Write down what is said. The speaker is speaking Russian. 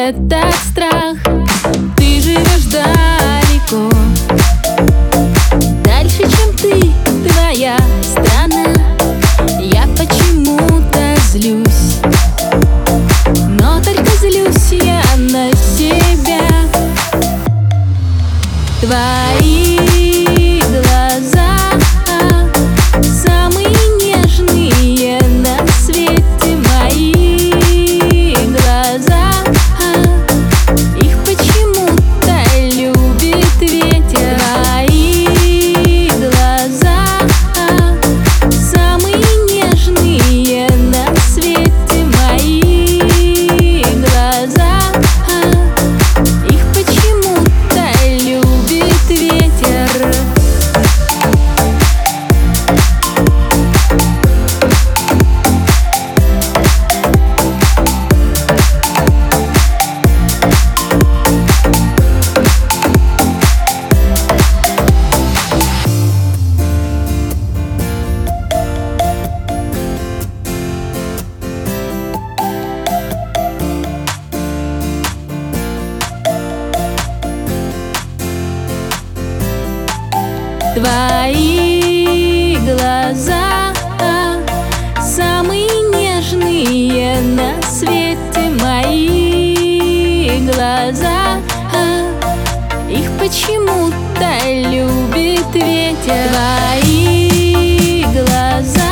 этот страх. Ты живешь далеко, дальше, чем ты, твоя страна. Я почему-то злюсь, но только злюсь я на себя. Твои глаза самые нежные на свете. Мои глаза, их почему-то любит ветер. Твои глаза самые нежные на свете. Мои глаза, их почему-то любит ветер. Твои глаза самые нежные на свете. Мои глаза, их почему-то любит ветер. Твои глаза